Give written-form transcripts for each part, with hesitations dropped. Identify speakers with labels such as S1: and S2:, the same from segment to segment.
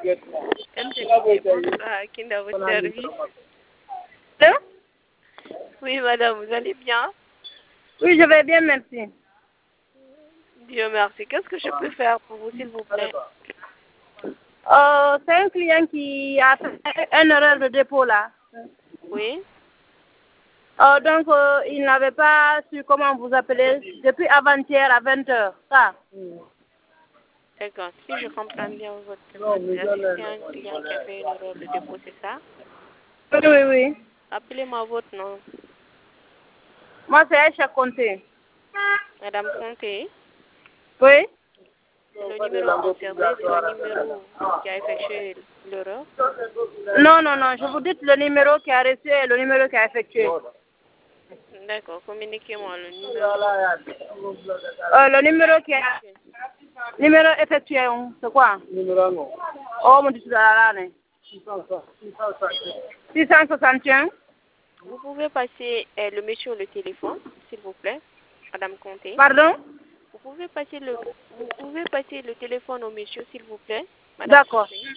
S1: MCPT, bonsoir, à qui dans votre service?
S2: Allô?
S1: Oui, madame, vous allez bien?
S2: Oui, je vais bien, merci.
S1: Dieu merci. Qu'est-ce que je peux faire pour vous, s'il vous plaît?
S2: C'est un client qui a fait une erreur de dépôt là.
S1: Oui?
S2: Donc, il n'avait pas su comment vous appeler depuis avant-hier à 20h. Ça.
S1: D'accord. Si je comprends bien votre demande, c'est un client qui a fait une erreur de dépôt, c'est ça?
S2: Oui, oui, oui.
S1: Appelez-moi votre nom.
S2: Moi, c'est Aïcha Conté.
S1: Madame Conté,
S2: Oui?
S1: le numéro concerné, c'est le numéro qui a effectué l'erreur.
S2: Non, non, non. Je vous dis le numéro qui a reçu et le numéro qui a effectué.
S1: D'accord. Communiquez-moi le numéro.
S2: Le numéro qui a... Numéro effectué, c'est quoi? Oh, mon Dieu, c'est la l'année. 661.
S1: Vous pouvez passer le monsieur au téléphone, s'il vous plaît, Madame Conté.
S2: Pardon?
S1: Vous pouvez passer le téléphone au monsieur, s'il vous plaît, Madame
S2: D'accord.
S1: Conté.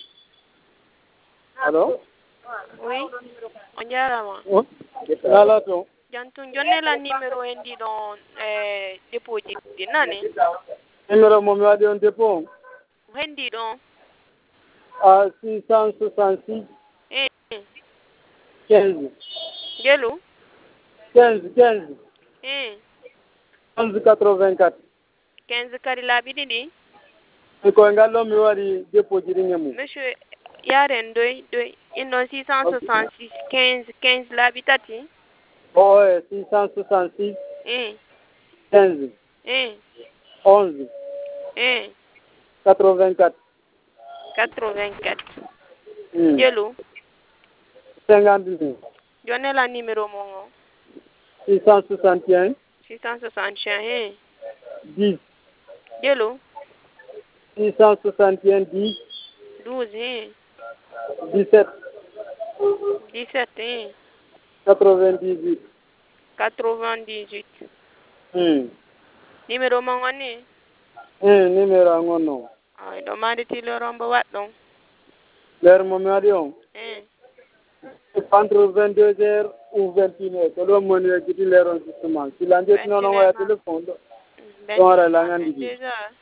S3: Allô?
S1: Oui, on y a là.
S3: Lala to.
S1: Jantun jonne la numéro indi don dépôt di nani.
S3: Numéro mo mi wadi on dépôt.
S1: Hendi don.
S3: À 666
S1: Eh
S3: 15.
S1: gelo.
S3: 15.
S1: Eh
S3: 1184.
S1: 15 kari labi didi.
S3: Ko ngallo mi wadi dépôt jiri ngemu.
S1: Monsieur yaren doy inon 666 15 labi tati.
S3: Oh, 666 15 11 84.
S1: 84. Gelo.
S3: 50.
S1: Jonne la numéro mon.
S3: 661
S1: 661
S3: 10.
S1: Gelo.
S3: 661 10
S1: 12
S3: 17
S1: 17
S3: 98.
S1: 98. Numéro mon ni.
S3: Numéro ngono.
S1: Ay do mari ti lo rombo wat don.
S3: L'air mo mi wadi on. Entre 22h ou 21h. To do mo ni gidi leron justement. Si lande non on wa téléphone do. Don ra la ngandi gi.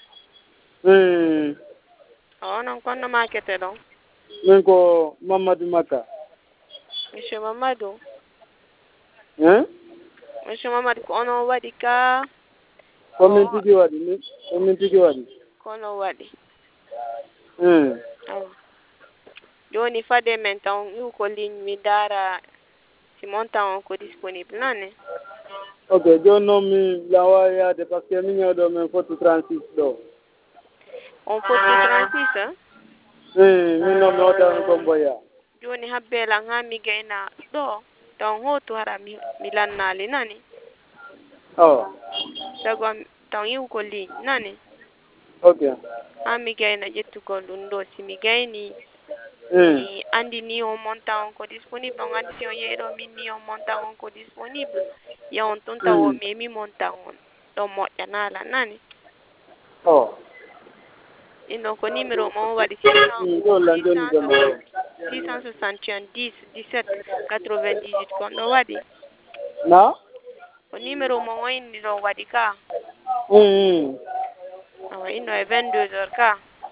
S1: Oh non kono market don.
S3: Min ko Mamadou Maka.
S1: Monsieur Mamadou.
S3: Hein?
S1: Monsieur Mamadou kono wadi ka.
S3: Komin tigi wadi.
S1: Kono wadi. Joni fade menton yu ko ligne mi dara si montant ko disponible nane.
S3: Ok, jono mi lawa ya de parce que mi nyodo men faut 36 do.
S1: On faut 36 hein?
S3: Mi no mi oda ko boya.
S1: Joni habbela ngami gaina do. Don hoto hara mi lannali nani.
S3: Oh.
S1: Sago don yu ko ligne nani.
S3: Ok.
S1: Ami gaina jettu ko lundo si mi gaini. Ni andi ni on montant ko disponible on andi si on yero min ni on montant on ko disponible ya on tonta o mi montant on do mo yanala nani.
S3: Oh.
S1: Ino ko numéro mo wadi 661 10 17 98 ko do wadi.
S3: Na?
S1: Ko numéro mo woni do wadi ka. Awa ino e 22h ka.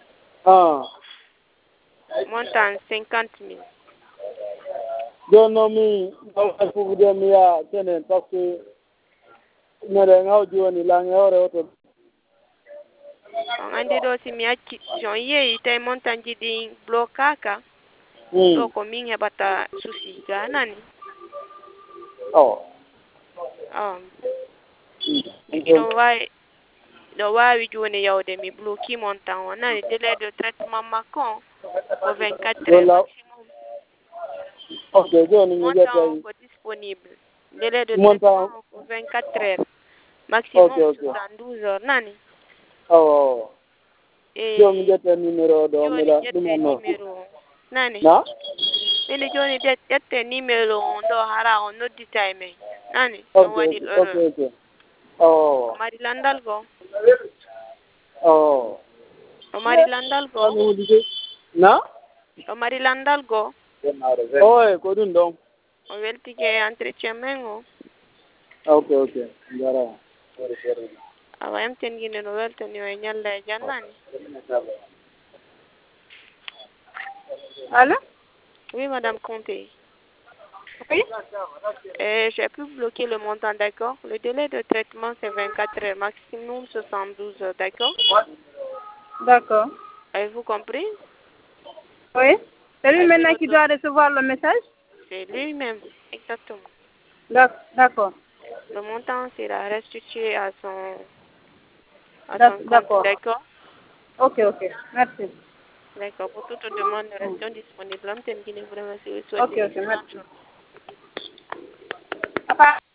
S1: Montant 50,000.
S3: Jono mi pour de mi ya tenen parce que mere ngaw joni la ngore auto.
S1: On andi do si mi acci jon yeyi tay montant jidi blokaka. Do ko min hebata souci ga nani.
S3: Oh.
S1: Do wawi joni yawde mi bloki montant on nani délai de traitement makon ko 24 heures maximum.
S3: Ok, joni mi
S1: montant ko disponible. Délai de traitement ko 24 heures maximum 72 heures nani.
S3: Oh. Joni jette numéro do mi la
S1: numéro nani.
S3: Na?
S1: Mini joni jette numéro on do hara on noddi time nani.
S3: Okay. Oh.
S1: Mari landal go.
S3: Oh.
S1: Mari landal go.
S3: Na?
S1: O Marilandal go.
S3: Oye, ko dun dong.
S1: O welti ke entretien mengo.
S3: Okay. Ngara.
S1: Awa emten gine no welten yo nyalle jannani.
S2: Allô?
S1: Oui, Madame Conté.
S2: Oui?
S1: J'ai pu bloquer le montant, d'accord? Le délai de traitement, c'est 24 heures, maximum 72 heures, d'accord?
S2: D'accord.
S1: Avez-vous compris?
S2: Oui? C'est lui
S1: Avez-vous
S2: maintenant qui
S1: notre-
S2: doit recevoir le message?
S1: C'est lui-même, exactement.
S2: D'accord.
S1: Le montant sera restitué à son compte,
S2: D'accord.
S1: d'accord?
S2: Ok. Merci.
S1: D'accord. Pour toute demande, nous restons disponibles. L'homme t'aime qui ne vous remercie.
S2: Ok,
S1: Souhaitez une
S2: merci.
S1: excellente journée.
S2: Papa.